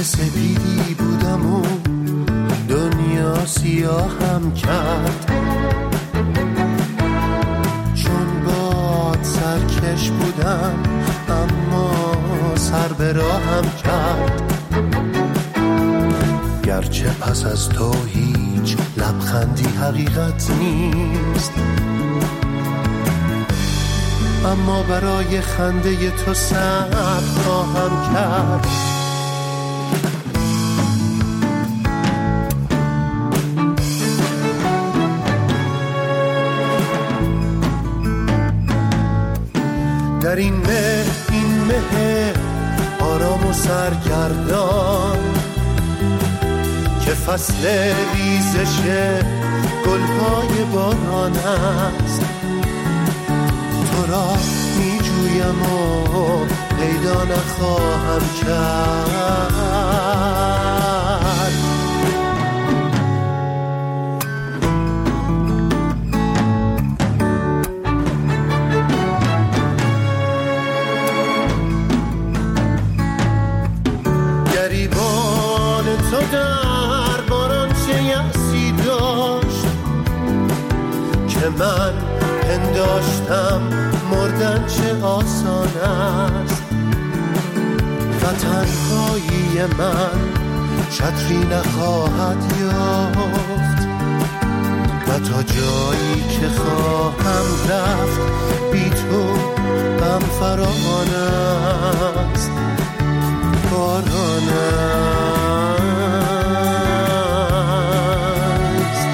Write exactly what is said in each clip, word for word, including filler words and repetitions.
سپیدی بودم و دنیا سیاهم کرد، چون باد سرکش بودم اما سر به راهم کرد. گرچه پس از تو هیچ لبخندی حقیقت نیست، اما برای خنده تو صبر خواهم کرد. در این مه این مه آرام و سرگردان که فصل ریزش گلهای باران است، تو را می جویم و پیدا نخواهم کرد. گریبان تو در باران چه یأسی داشت که من پنداشتم مردن چه آسان است. و تنهایی من چتری نخواهد یافت و تا جایی که خواهم رفت بی تو غم فراوان است. باران است.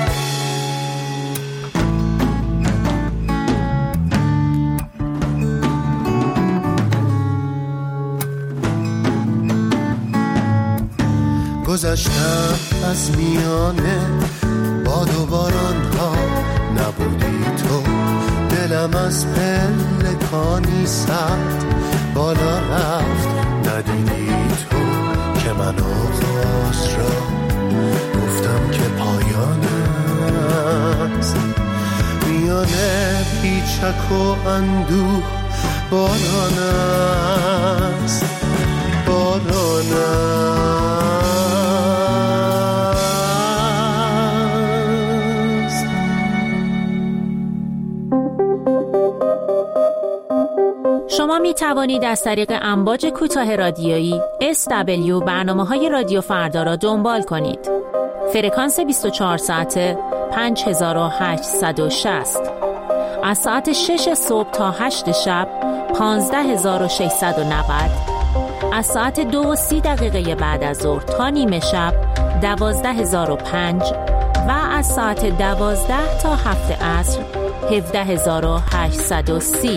گذشتم از میانه باد و باران ها، نبودی تو دلم از پلکانی سخت بالا رفت. ندیدی تو که من آغاز را گفتم که پایان است. میانه پیچک و اندوه باران است، باران است. شما می توانید از طریق امواج کوتاه رادیویی اس دبلیو برنامه‌های رادیو فردا را دنبال کنید. فرکانس بیست و چهار ساعته پنج هزار و هشتصد و شصت، از ساعت شش صبح تا هشت شب پانزده هزار و ششصد و نود، از ساعت دو و سی دقیقه بعد از ظهر تا نیمه شب دوازده هزار و پنج و از ساعت دوازده تا هفت عصر هفده هزار و هشتصد و سی.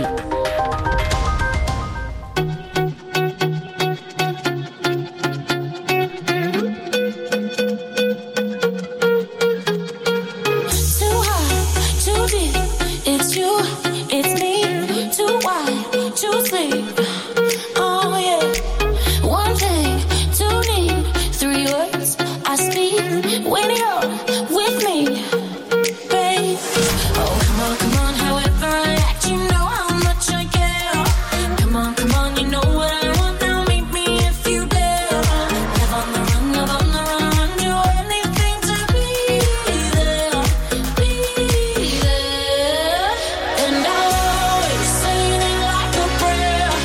And I always say it like a prayer.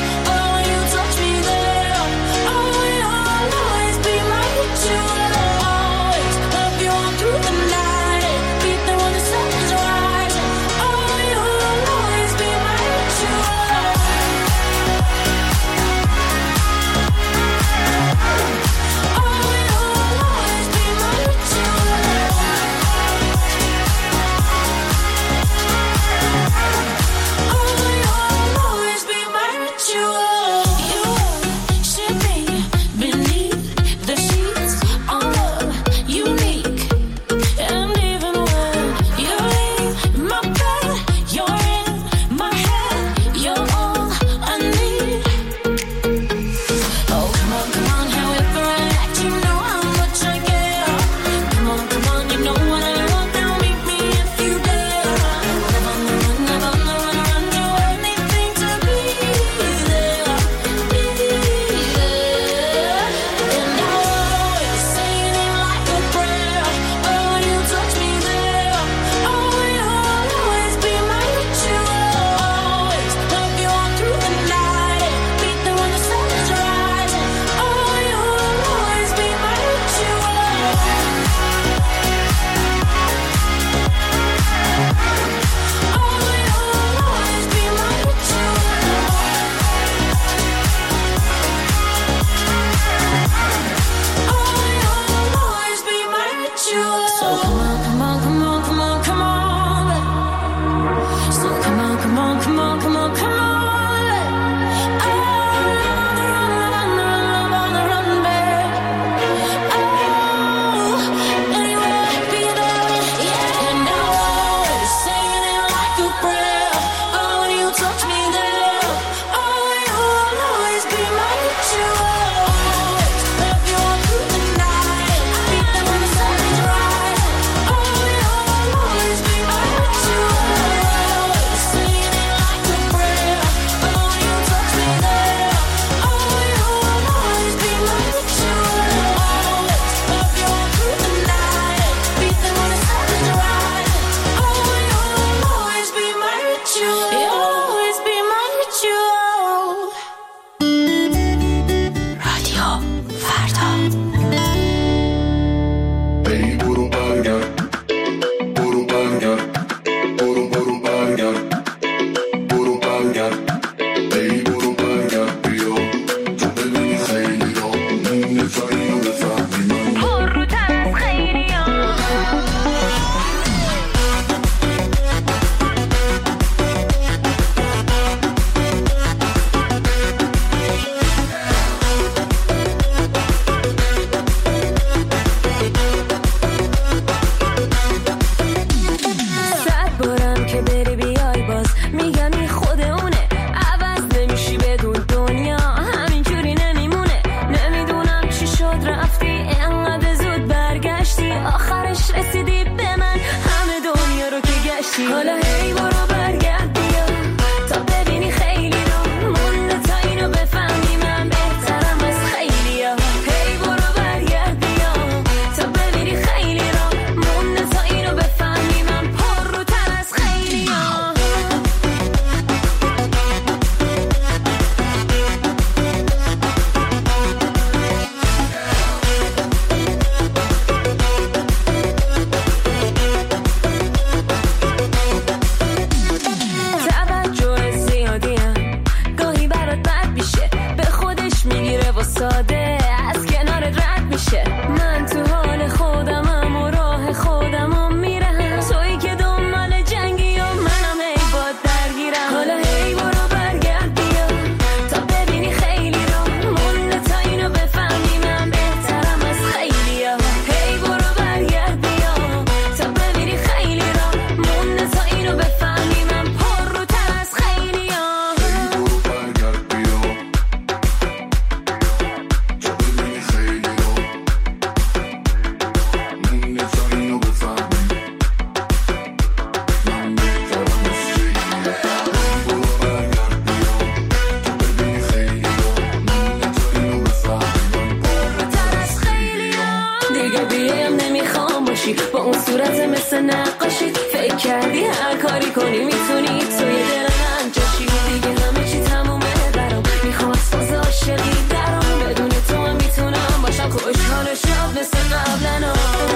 فکر کنی میتونی توی دل من جاشی دیگه همه چی تمومه برام میخوام از فاز عاشقی درام بدون تو هم میتونم باشم خوشحال و شاد مثل قبلنا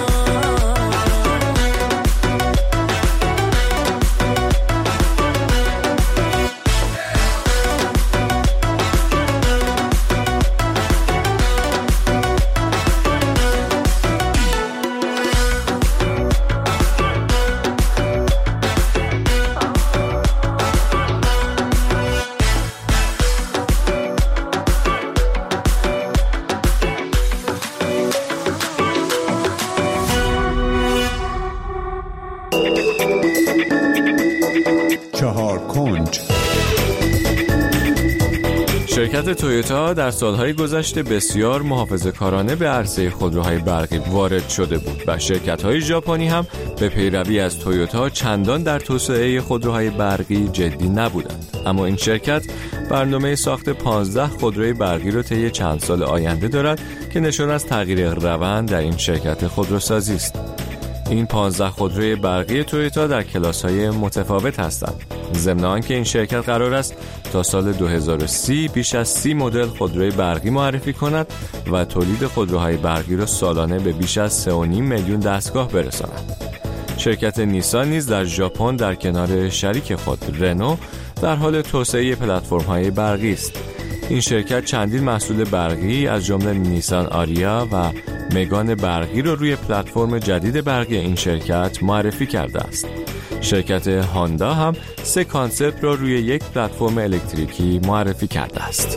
شرکت تویوتا در سالهای گذشته بسیار محافظه‌کارانه به عرصه خودروهای برقی وارد شده بود و شرکت‌های ژاپنی هم به پیروی از تویوتا چندان در توسعه خودروهای برقی جدی نبودند. اما این شرکت برنامه ساخت پانزده خودروی برقی رو طی چند سال آینده دارد که نشان از تغییر روند در این شرکت خودروسازی است. این پانزده خودروی برقی تویوتا در کلاس‌های متفاوت هستند. ضمن آنکه این شرکت قرار است تا سال دو هزار و سی بیش از سی مدل خودروی برقی معرفی کند و تولید خودروهای برقی را سالانه به بیش از سه و نیم میلیون دستگاه برساند. شرکت نیسان نیز در ژاپن در کنار شریک خود رنو در حال توسعه پلتفرم‌های برقی است. این شرکت چندین محصول برقی از جمله نیسان آریا و مگان برقی را روی پلتفرم جدید برقی این شرکت معرفی کرده است. شرکت هاندا هم سه کانسپت را روی یک پلتفرم الکتریکی معرفی کرده است.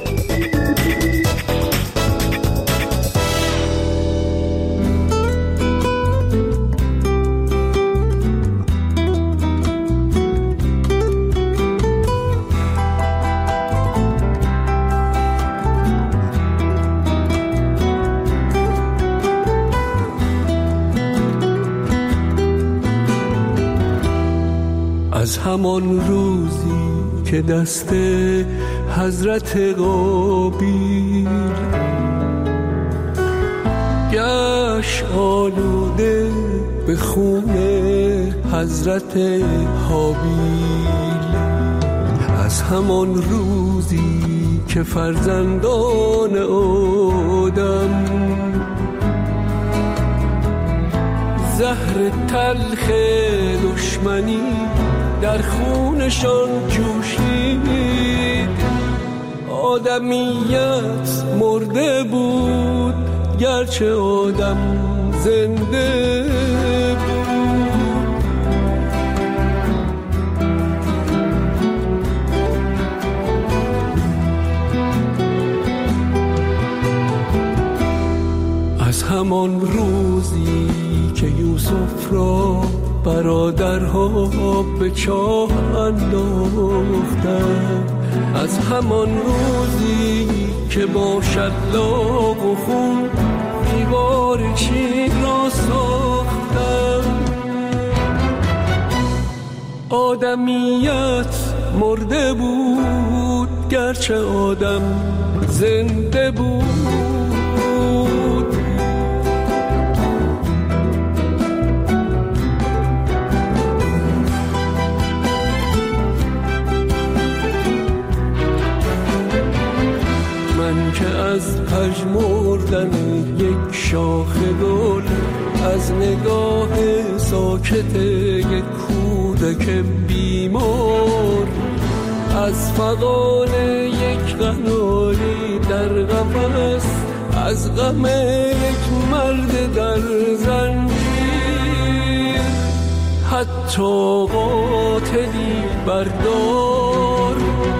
از همان روزی که دست حضرت قابیل گشت آلوده به خون حضرت حابیل، از همان روزی که فرزندان آدم زهر تلخ دشمنی در خونشان جوشید، آدمیت مرده بود گرچه آدم زنده بود. از همان روزی که یوسف را برادرها به چاه انداختند، از همان روزی که با شلاق و خون دیوار چین را ساختند، آدمیت مرده بود گرچه آدم زنده بود. که از پژمردن یک شاخ گل، از نگاه ساکت یک کودک بیمار، از فغان یک قناری در قفس، از غم یک مرد در زنجیر، حتی قاتلی بردار،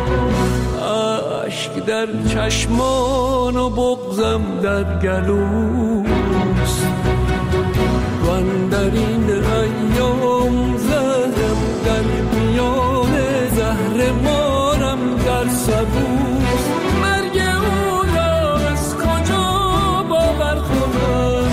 اشک در چشمان و بغضم در گلوست، و اندر این ایام زهرم در میان زهر مارم در سبوست. مرگ او را از کجا باور کنم؟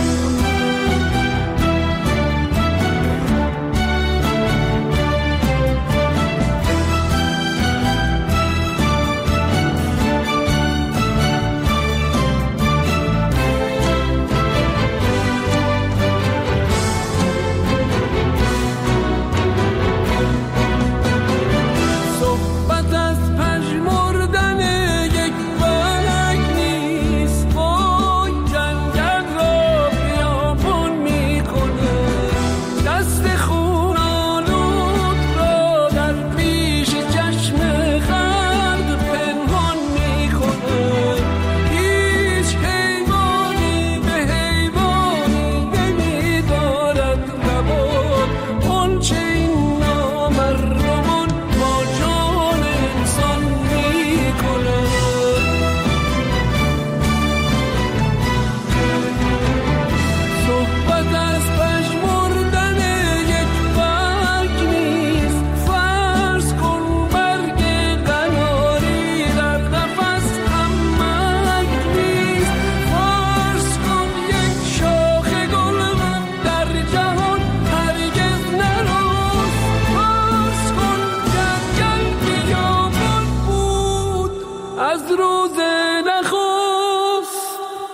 از روز نخست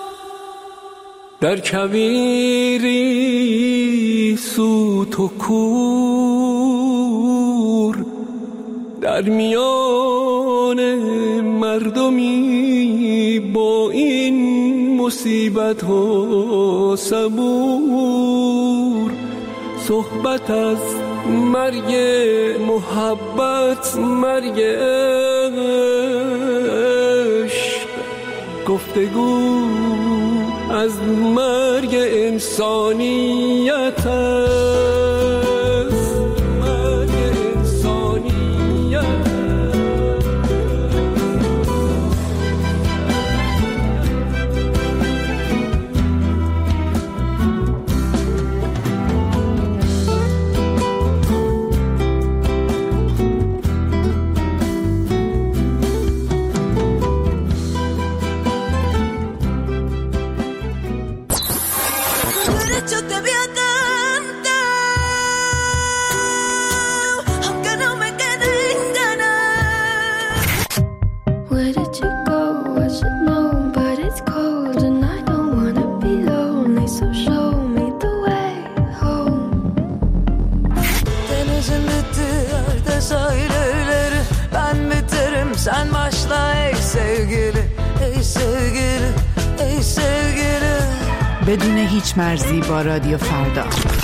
در کویری سوت و کور در میان مردمی با این مصیبت و صبور صحبت از مرگ محبت مرگ عشق گفتگو از مرگ انسانیت است مرگ انسانیت. Sen başla ey sevgili, ey sevgili, ey sevgili. بدون هیچ مرزی با رادیو فردا.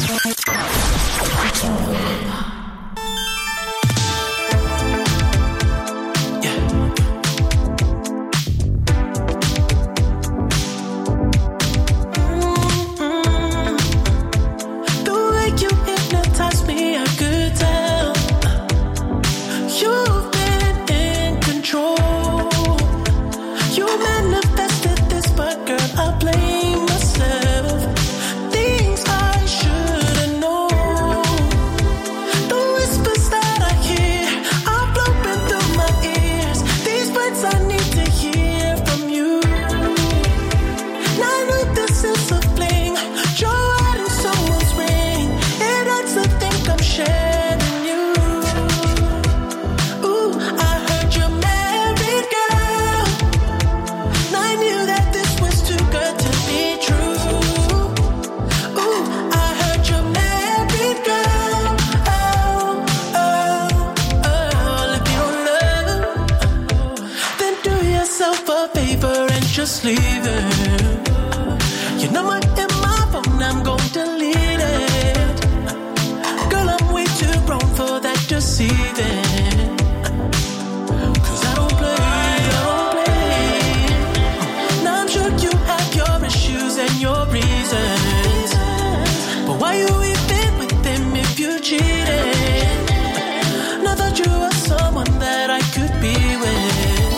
Just leave it. Your number in my phone, I'm gon' delete it. Girl, I'm way too grown for that deceiving. Cause I don't play, I don't play. Now I'm sure you have your issues and your reasons, but why you even with them if you cheated? Now that you are someone that I could be with.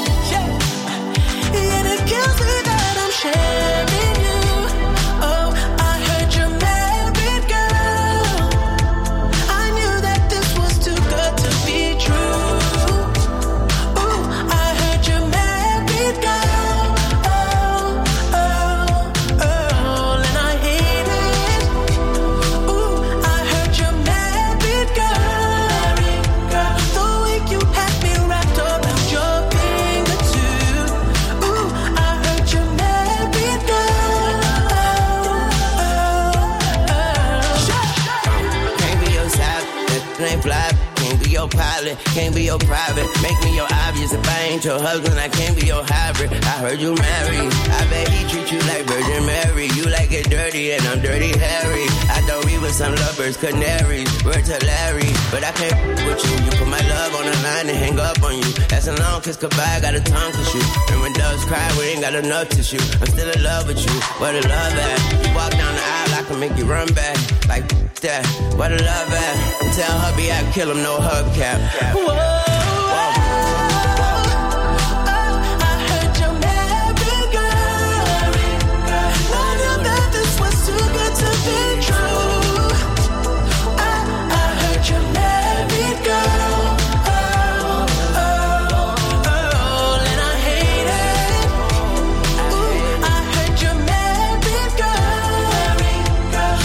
Can't be your private, make me your obvious. If I ain't your husband, I can't be your hybrid. I heard you married, I bet he treat you like Virgin Mary. You like it dirty and I'm dirty Harry. I thought we were some lovers, canaries, word to Larry. But I can't with you, you put my love on the line and hang up on you. That's a long kiss goodbye, got a tongue to shoot. And when doves cry, we ain't got enough tissue. I'm still in love with you, where the love at? You walk down the aisle, I can make you run back. Like that, where the love at? Tell hubby I kill him, no hubcap. Whoa.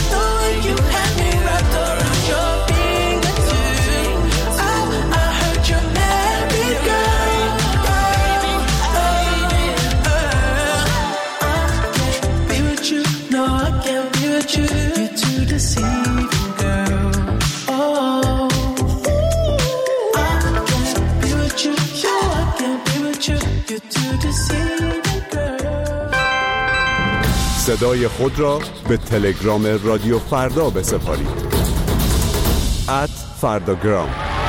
I heard picture you to deceive the girl. صدای خود را به تلگرام رادیو فردا بسپارید. ات فرداگرام.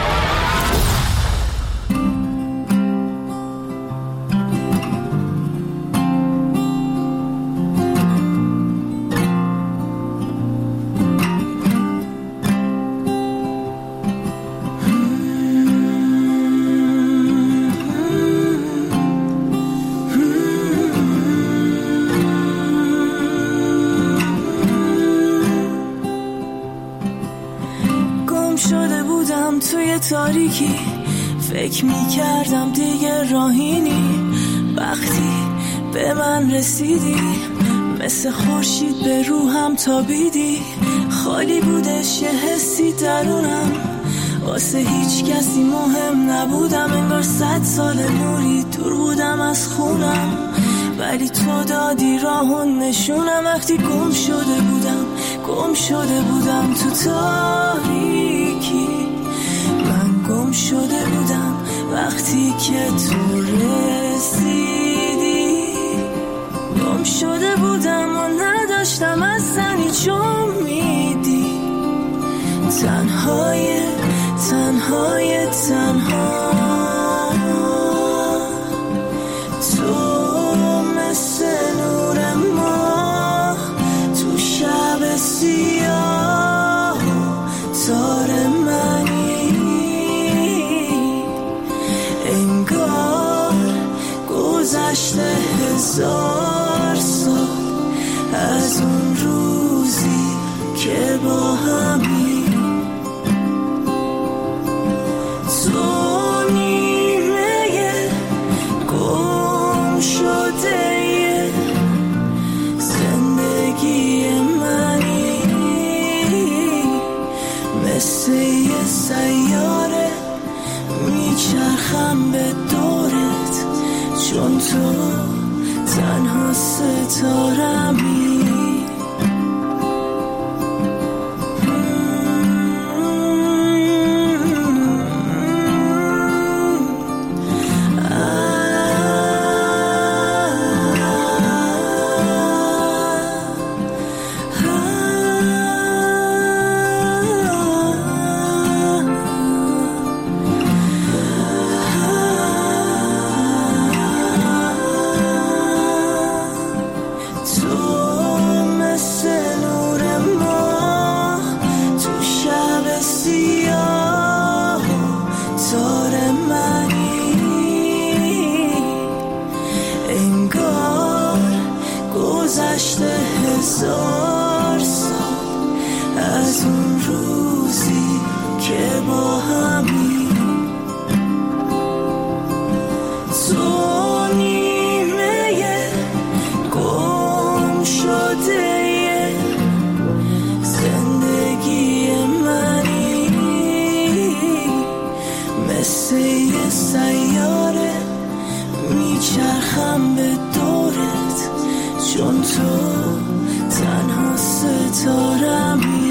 تاریکی فکر می کردم دیگه راهینی، وقتی به من رسیدی مثل خورشید به روحم تابیدی. خالی بودش یه حسی درونم، واسه هیچ کسی مهم نبودم، انگار صد سال نوری دور بودم از خونم، ولی تو دادی راهو نشونم. وقتی گم شده بودم گم شده بودم تو تاریکی، گم شده بودم وقتی که تو رسیدی. گم شده بودم و نداشتم اصلا هیچ امیدی، تنهای تنهای تنها. تو مثل نور ماه تو شب سیاه، تار منی گذشته هزار سال از اون روزی که با همی. تو نیمه گم شده زندگی منی، مثل یه سیاره میچرخم به دورت، چون تو تنها ستارمی. هزار سال از اون روزی که با همی. تو نیمه گم شده زندگی منی، مثل یه سیاره میچرخم به دورت، چون تو تنها ستارمی.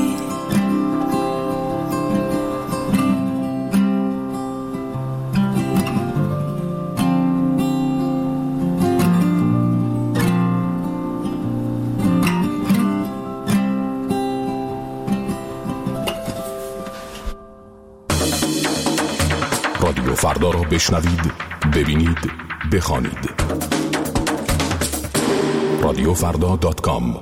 رادیو فردا را بشنوید، ببینید، بخوانید. رادیو فردا دات کام.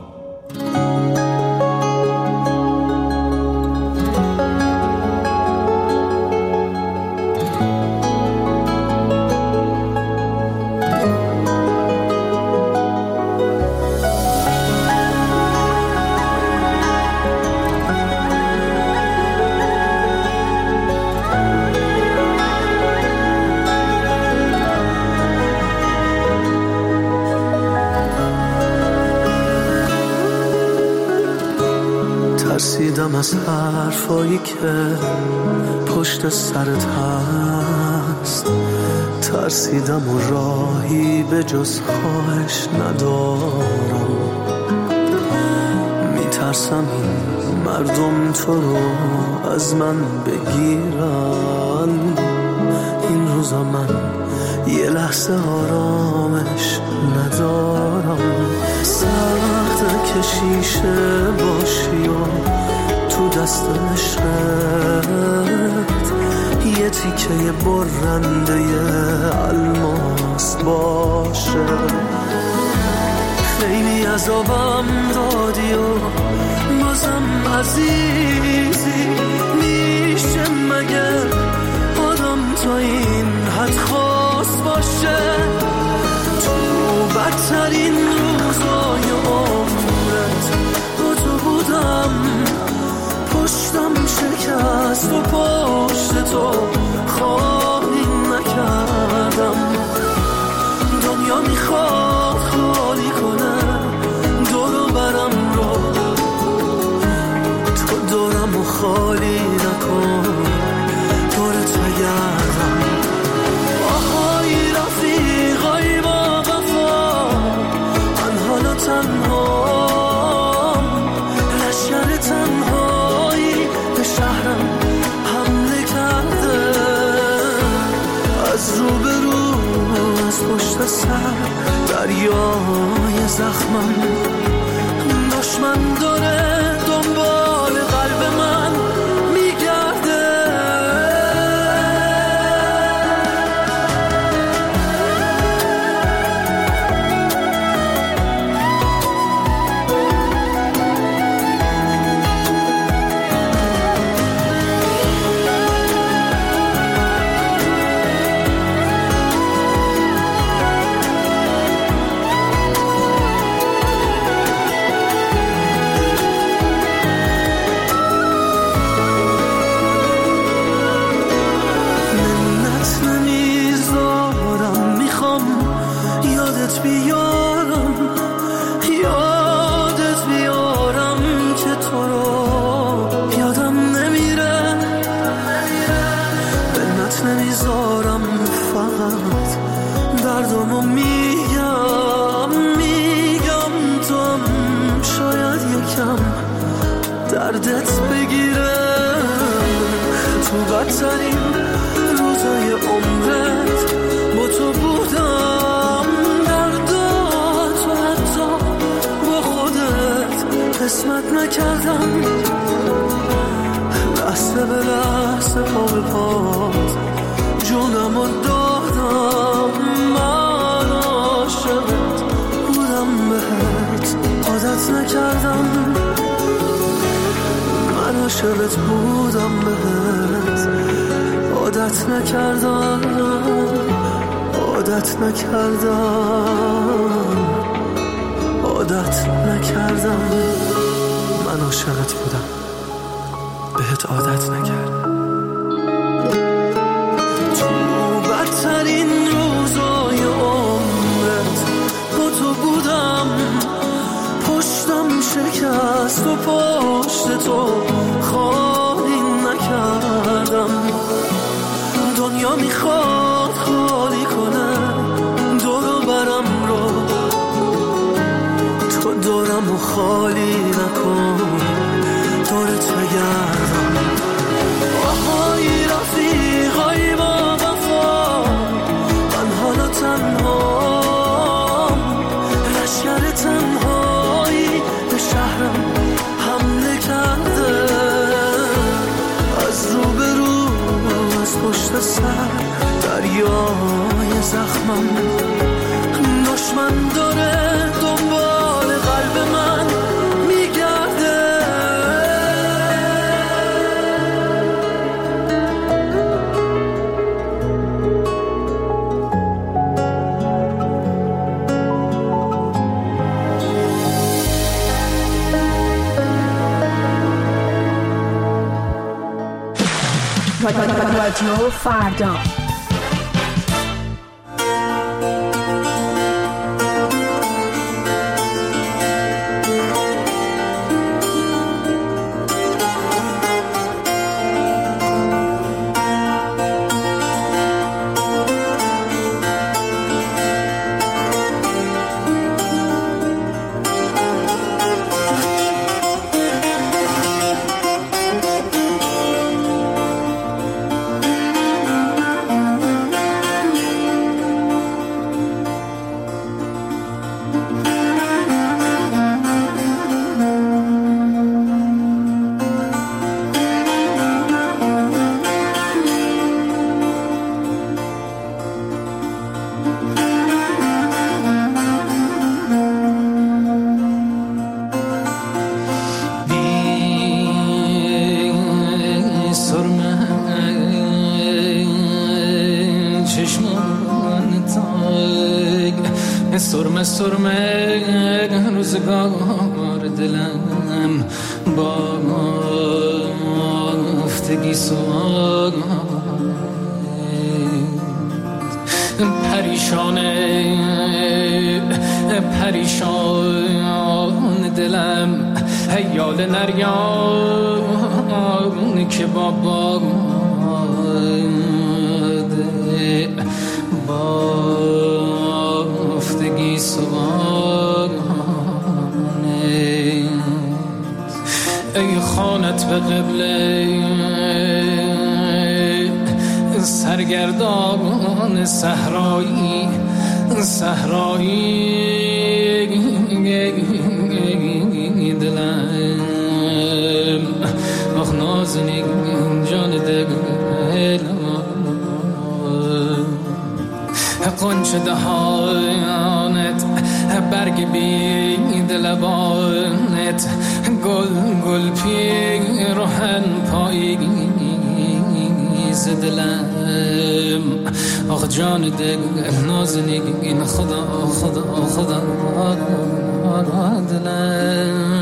ترسیدم از حرفایی که پشت سرت هست، ترسیدم و راهی به جز خواهش ندارم. میترسم این مردم تو رو از من بگیرن. این روزا من یه لحظه آرامش ندارم. سخته که شیشه باشی و تو دست عشقت یه تیکه برنده الماس باشه. خیلی عذابم دادی و بازم عزیزی، میشه مگه آدم تا این حد خاص باشه؟ تو بدترین روزای عمرت با تو بودم، پشتم شکست و پشت تو خواهی نکردم. دنیا میخواد خالی کنه دورو برم رو، تو دورم و خالی نکن، دورت بگردم. آهای رفیقای با وفا، من حالا تنهام، لشکر تنهایی به شهرم حمله کرده. از رو به رو از پشت سر دریای زخمم، دشمن داره دنبال قلب من میگرده. دردمو میگم میگم توم شاید یکم دردت بگیره. تو بدترین روزای عمرت با تو بودم، درداتو حتی با خودت قسمت نکردم. لحظه به لحظه پا به پات جونمو دادم. من عاشقت بودم بهت عادت نکردم، من عاشقت بودم بهت عادت نکردم، عادت نکردم، عادت نکردم. من عاشقت بودم بهت عادت نکردم. بدترین روزای عمرت با تو بودم، پشتم شکست و پشت تو خالی نکردم. دنیا میخواد خالی کنه دورو برم رو، تو دورم و خالی نکن، دورت بگردم. آهای رفیقای با تنهام، لشکر تنهایی به شهرم حمله کرده. از رو به رو از پشت سر دریای زخمم، دشمن داره دنبال قلب من میگرده. رادیو فردا. سرمه سرمه روزگار دلم بافتگی سوار پریشانه پریشان دلم هیال نریان که بابا بافتگی سوانه ای خانت به قبله سرگردان صحرایی صحرایی دلم آخ نازنین جان دلم قنچه دهانت برگ بید لبانت گل گل پیرهن پاییز دلم آخ جان دل نازنین خدا خدا خدا دلم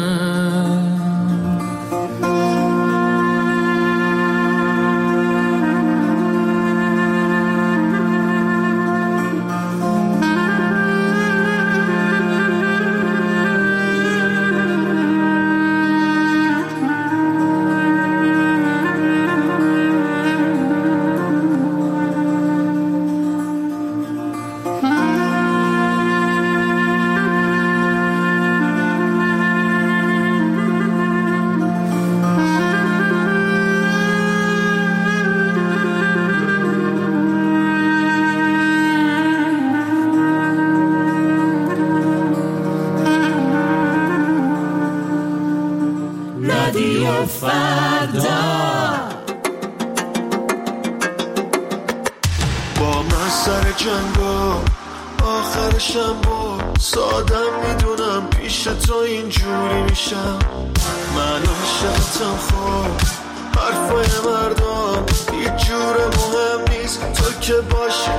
با من سر جنگا آخرشم با سادم میدونم پیش تو اینجوری میشم من عاشقتم خب حرفای مردم هیچ جور مهم نیست تو که باشی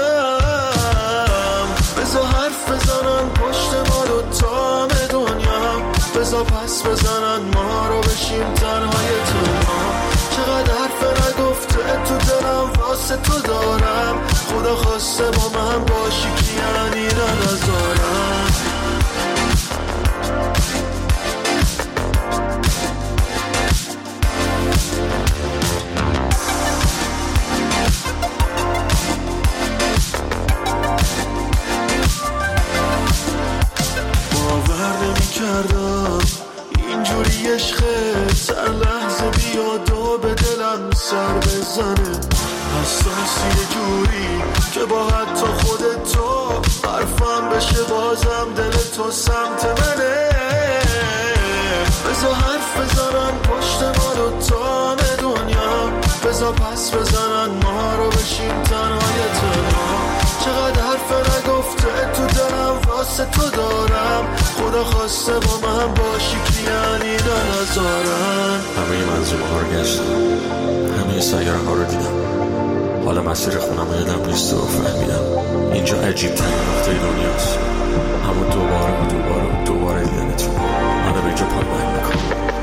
میشم بذار حرف بزنن پشت ما رو تام دنیا بذار پس بزنن ما رو بشیم تنهای تو چقدر حرف نگفته تو دلم واسه تو دارم خدا خواسته با من باشی که یعنی نذارم باور نمی کردم اینجوری عشقه سر لحظه بیاد و به دلم سر بزنه حساسی جوری که با حتی خودت تو حرفم بشه بازم دل تو سمت منه بذار حرف بزنن پشت ما رو تام دنیا بذار پس بزنن ما رو بشیم تنهای تنها چقدر حرف نگفته تو دلم واسه تو دارم خدا خواسته با من باشی که یعنی نذارم همه منظومه ها رو گشتم همه سیاره ها رو دیدم حالا مسیر خونم رو یادم نیست و فهمیدم اینجا عجیب ترین نقطه دنیاست اما دوباره و دوباره و دوباره دیدنت منو به اینجا پایمال میکنم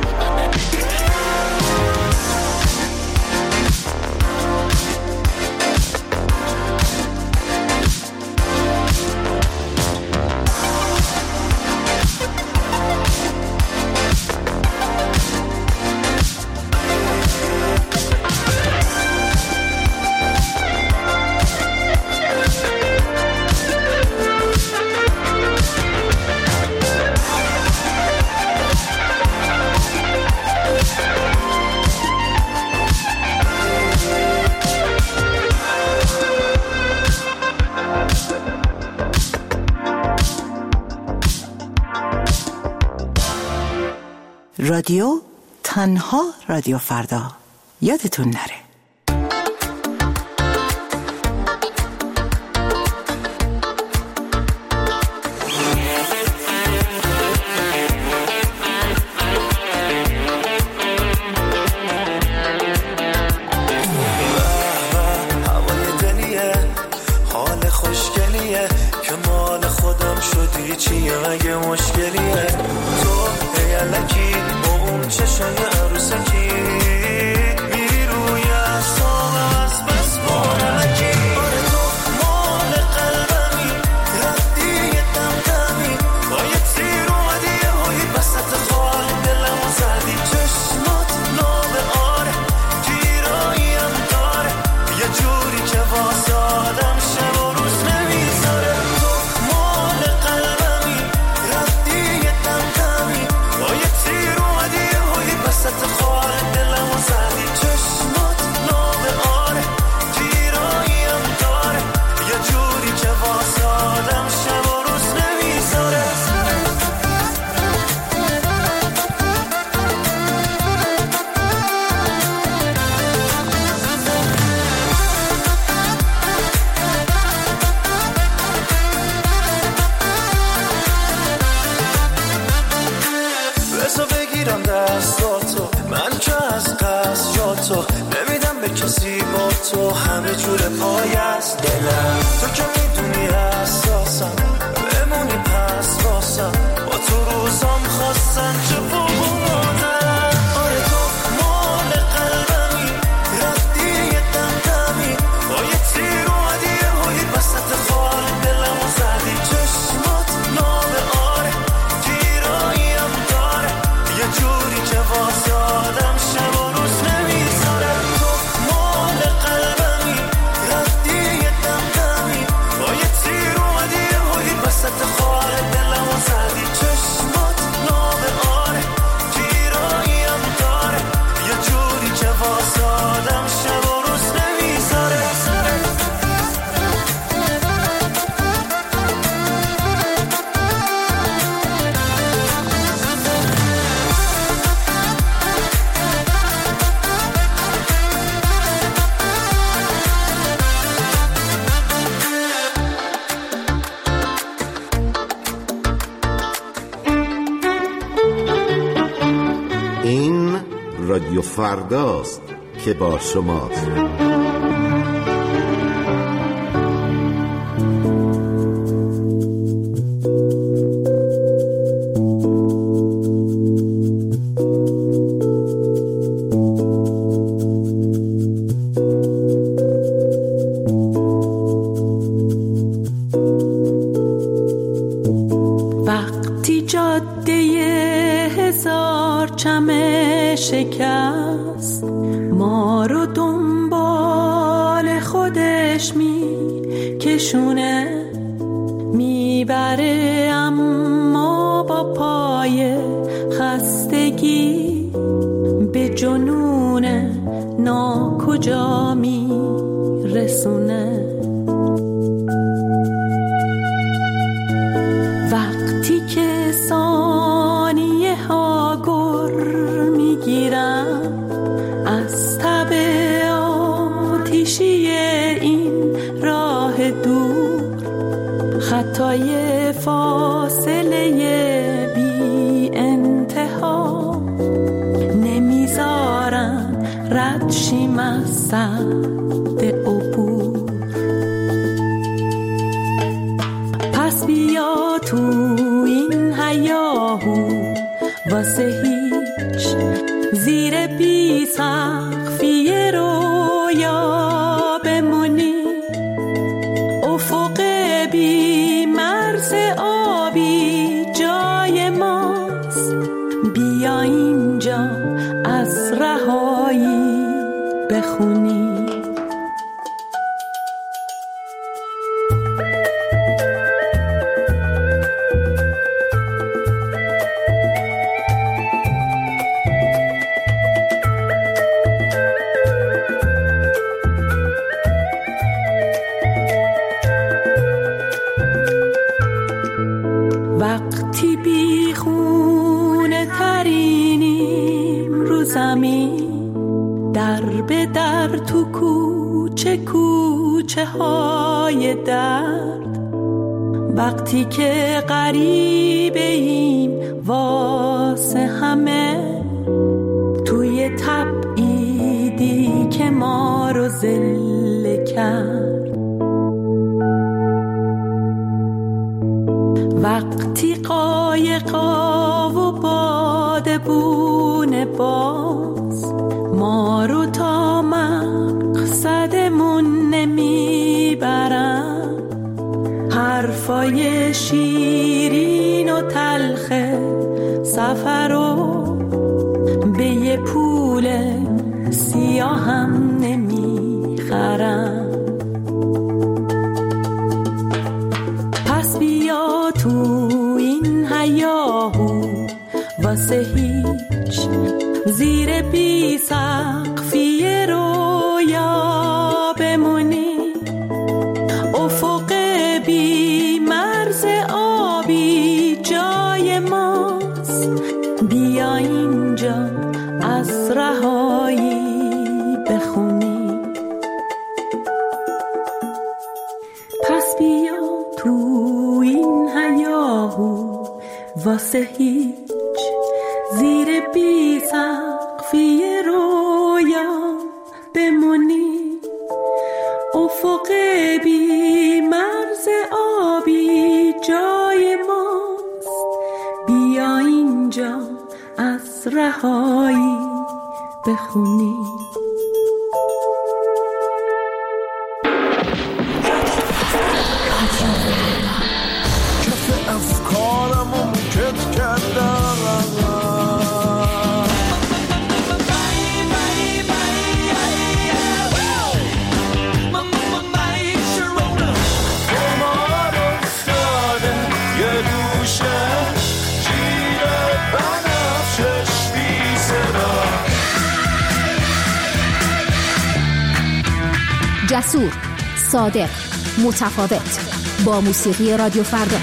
رادیو تنها رادیو فردا یادتون نره. هوای دلیه حال خوشگلیه که مال خدا میگی چیه مگه مشکلیه تو هیالکی با اون چشای عروسکی میری روی اصلا از بس بارکی آره تو مال قلبمی ردی یه دمدمی با یه تیر اومدی یه هایی بسط خال دلمو زدی چشمات نابه آره گیراییم داره یه جوری که واسه آدم شب و روز نمیذاره تو مال قلبمی ردی یه دمدمی با یه تیر اومدی یه هایی بسط خال دلمو زدی چشمات نابه آره گیراییم داره یه جوری که واسه آدم شب و روز نمیذاره بسا بگیرم دستاتو من که از قصد جاتو نمیدم به کسی با تو همه جور پای از دلم تو که میدونی اساسم بمونی پس واسم با تو روزام خواستن چه بودن آره تو مال قلبمی ردی یه دمدمی با یه تیر اومدی یه هایی بسط خال دلمو زدی چشمات نامه آره گیراییم داره یه جوری که واسه آدم شب و روز نمیذاره تو مال قلبمی ردی یه دمدمی با یه تیر اومدی یه هایی بسط خال دلمو زدی چشمات نامه آره گیراییم داره یه جوری که واسه آدم شب و روز نمیذاره این رادیو فرداست که با شماست. وقتی جاده هزار چمه شکست ما رو دنبال خودش میکشونه میبره اما با پای خستگی به جنون ناکجا میرسونه وقتی که ثانیه ها گر میگیرم از تب آتیشی این راه دور خطای فاصله بی انتها نمیذارن رد شیم از سد عبور پس بیا تو این هیاهو واسه هیچ زیر بی سقفی رویا بمونی افق بی مرز آبی جای ماست بیا اینجا از رهایی بخونی وقتی بی خونه ترینیم رو زمین در به در تو کوچه کوچه های درد وقتی که غریبه ایم واسه همه توی تبعیدی که ما رو ذله کرد وقتی قایقا و بادبون باز ما رو تا مقصدمون نمیبرن، حرفای شیرین و تلخ سفر رو به یه پول سیاهم نمیخرن. پس بیا تو این هیاهو واسه هیچ زیر بی سقفی رویا بمونی، افق بی مرز آبی جای ماست، بیا اینجا از رهایی بخونی. پس بیا تو این هیاهو واسه هیچ زیر بی سقفی رویا بمونی، افق بی مرز آبی جای ماست، بیا اینجا از رهایی بخونی. کف افکارمو موکت کردم، قمار افتاده یه دوشه جیر بنفشش بی صدا. جسور، صادق، متفاوت، با موسیقی رادیو فردا.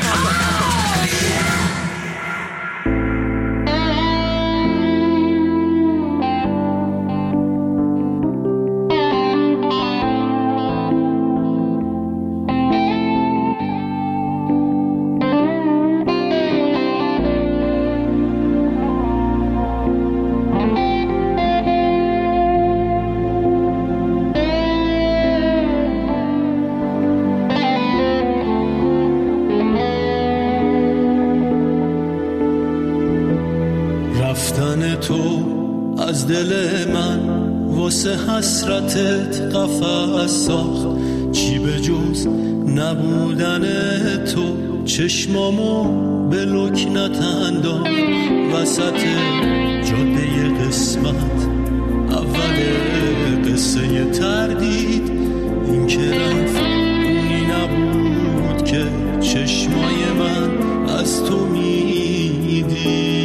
از دل من واسه حسرتت قفس ساخت، چی به جز نبودن تو چشمامو به لکنت انداخت. وسط جاده قسمت اول قصه تردید، این که رفت اونی نبود که چشمای من از تو میدید.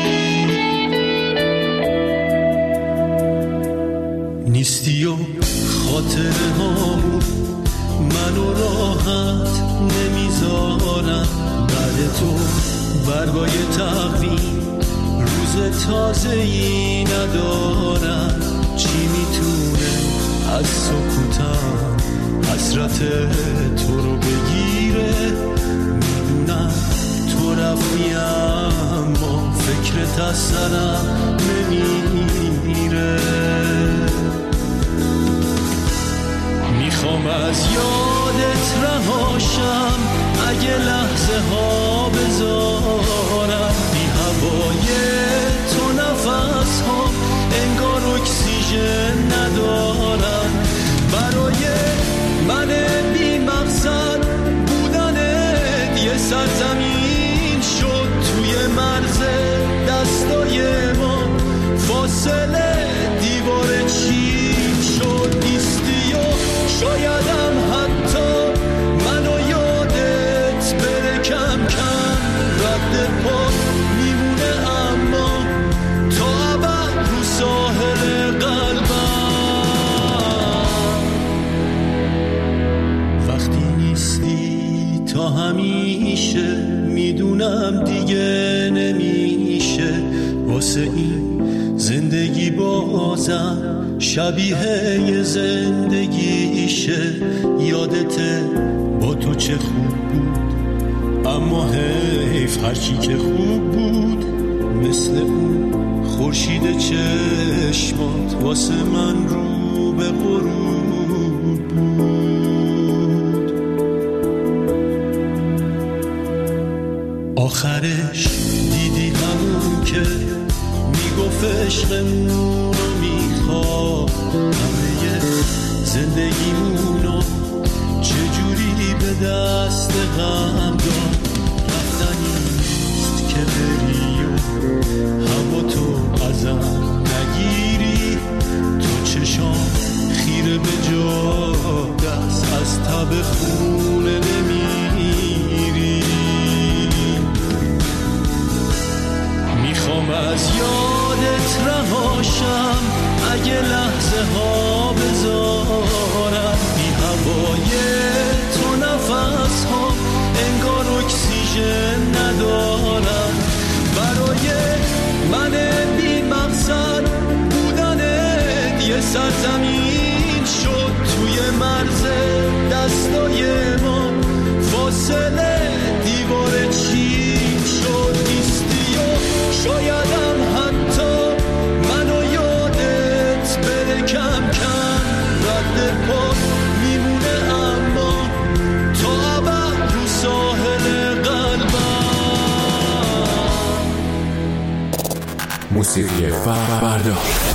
نیستی و خاطره هامون منو راحت نمیذارم، بعد تو برگای تقویم روز تازه‌ای ندارم. چی میتونه از سکوتم حسرت تو رو بگیره؟ میدونم تو رفتی اما فکرت از سرم نمیره. میخوام از یادت رهاشم، اگه لحظه ها بذارم بی هوای تو نفس ها انگار اکسیژن ندارم. برای من بی مقصد بودنت یه سرزمین شد توی مرز دستای ما، فاصله دیوار چین شد. نیستی و شایدم حتی منو یادت بره کم کم، رد پا میمونه اما تا ابد رو ساحل قلبم. وقتی نیستی تا همیشه میدونم دیگه نمیشه، واسه این زندگی بازم شبیه یه زندگیشه. یادته با تو چه خوب بود، اما حیف هرچی که خوب بود مثل اون خورشید چشمات واسه من رو به غروب بود. آخرش دیدی همون که میگفت عشقمون رو میخواد، همه زندگیمونو چجوری به دست غم داد. رفتنیست که بری و هوا تو ازم نگیری، تو چشام خیره به جا دست از تب خونه نمیری. میخوام از یادت رهاشم اگه لحظه ها بذارم، بی هوای تو نفس ها انگار اکسیژن ندارم. برای من بی مقصد بودنت یه سرزمین شد توی مرز دستای ما، فاصله دیوار چین شد. نیستی و شایدم حتی منو یادت بره کم کم، رد پا میمونه اما تا ابد رو ساحل قلبم. موسیقی فردا.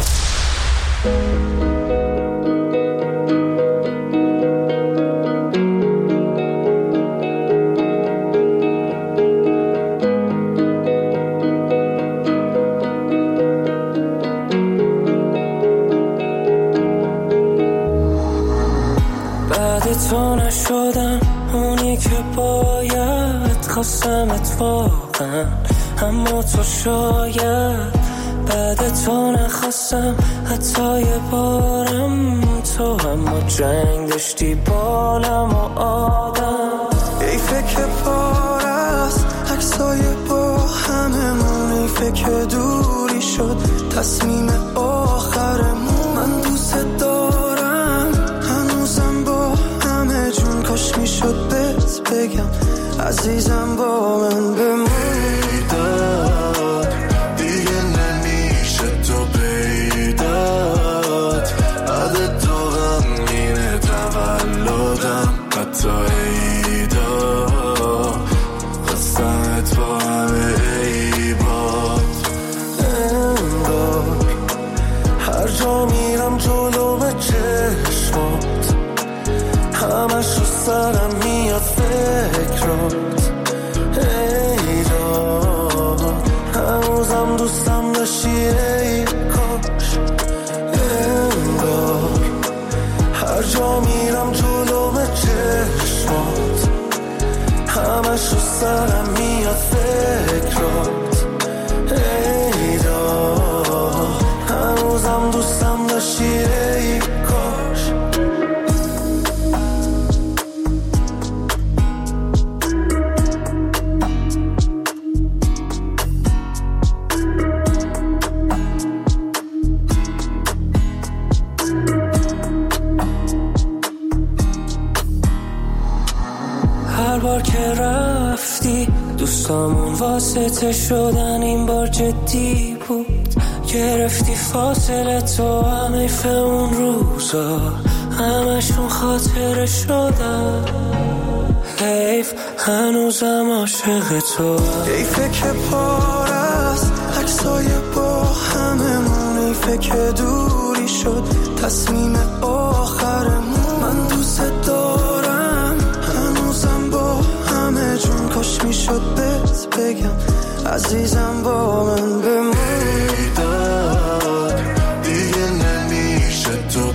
تو نشدم اونی که باید، خواستمت واقعا اما تو شاید بعد تو نخواستم حتی یه بارم تو، اما جنگ داشتی بالم و آدم. ای فکر پار است عکسای با هممون، ای فکر دوری شد تصمیم آخرمون. من دوست دارم هنوزم با همه جون، کاش میشد بهت بگم عزیزم با من بمون. دیگه نمیشه تو پیدات، عدد تو غمگینه تولدم، حتی عیدا خواستمت با همه عیبات. انگار هر جا میرم جلو به چشمات، همش رو سرم میاد فکرات. ای دار هنوزم دوستم داشتی ای کاش. انگار هر جا میرم جلو به چشمات، همش رو سرم میاد فکرات. ای دار هنوزم دوستم داشتی ای کاش. هر بار که رفتی دوستامون واسطه شدن، این بار جدی بود. گرفتی فاصله تو هم ایف اون روزا، همشون خاطره شدن. حیف هنوزم عاشق تو. ای فکر پار است عکسای با هممون، ای فکر دوری شد تصمیم آخرمون. من دوست دارم هنوزم با همه جون، کاش میشد بهت بگم عزیزم با من بمون. دیگه نمیشه تو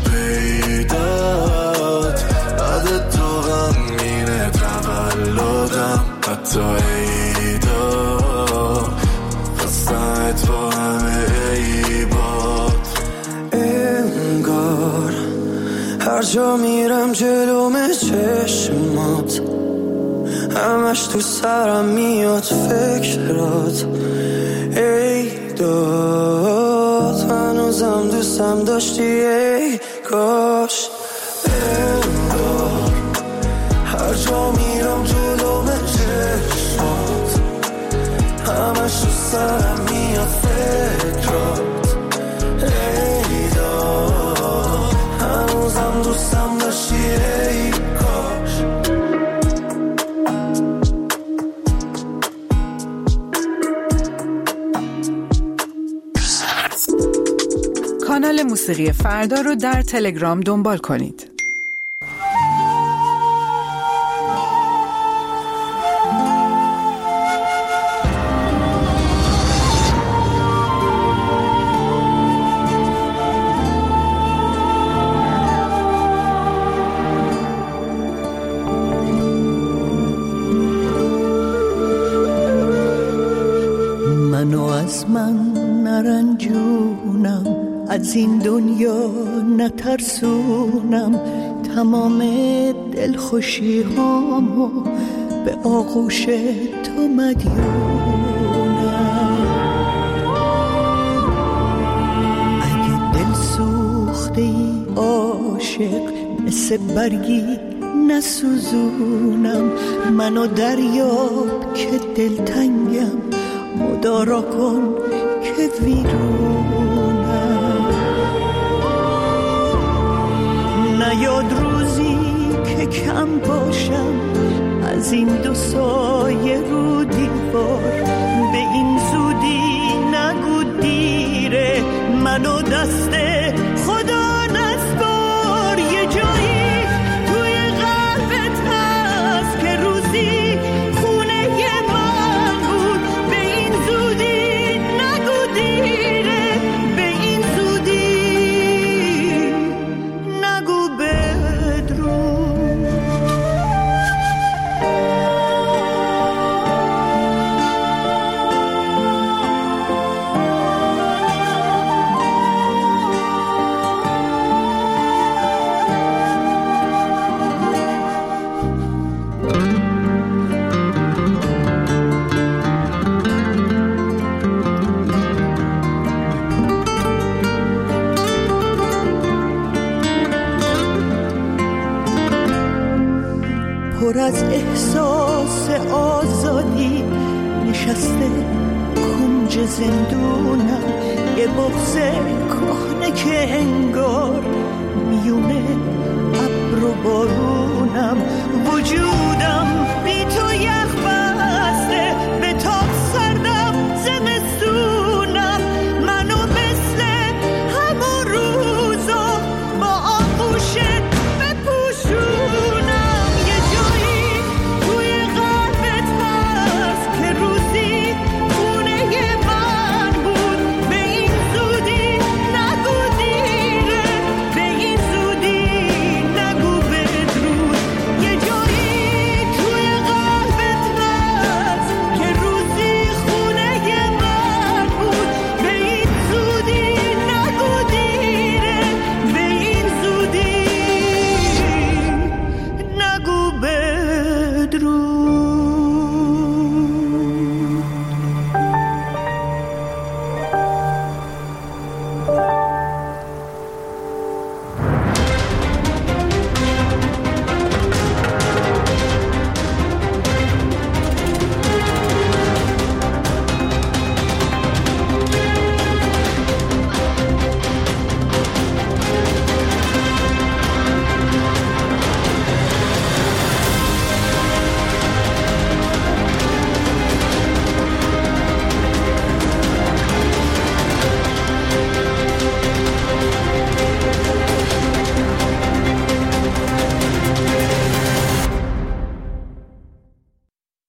پیدات، عدد تو غمگینه تولدم، حتی عیدا خواستمت با همه عیبات. انگار هر جا میرم جلوم چشمات، همش تو سرم میاد فکرات. ای داد هنوزم دوستم داشتی ای کاش. انگار هر جا میرم جلوم چشمات، همش تو سرم میاد فکرات. ای داد هنوزم دوستم داشتی ای کاش. کانال موسیقی فردا رو در تلگرام دنبال کنید. منو از من نرنجونم، از این دنیا نترسونم، تمام دلخوشی هامو به آغوش تو مدیونم. اگه دل سوخته ای عاشق، مثل برگی نسوزونم، منو دریاب که دلتنگم، مدارا کن که ویرونم. نیاد روزی که کم باشم از این دو سایه رو دیوار، به این زودی نگو دیره، منو دست خدا نسپار. یه جایی توی قلبت هست که روزی خونه من بود، به این زودی نگو دیره، به این زودی نگو بدرود. پر از احساس آزادی نشسته کنج زندونم، یه بغض کهنه که انگار میونه ابر و بارونم، وجودم